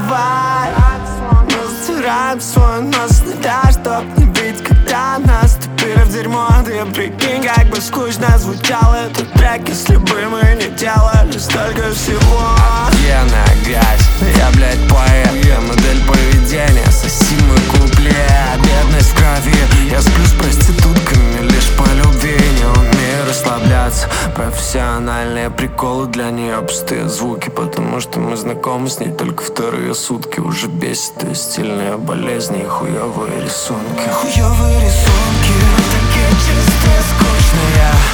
давай. Мы затираем свой нос на так, чтоб не видеть, когда нас топили в дерьмо. Ты прикинь, как бы скучно звучал этот трек, если бы мы не делали столько всего. Офигенная грязь, я, блядь, поэт, я модель поведения, соси мой куплет. Бедность в крови, я сплю с проститутками лишь по любви. Не умею расслабляться, профессиональные приколы для нее пустые звуки, потому что мы знакомы с ней только вторые сутки. Уже бесит ее стильные болезни и хуёвые рисунки. Хуёвые рисунки, такие чистые, скучные.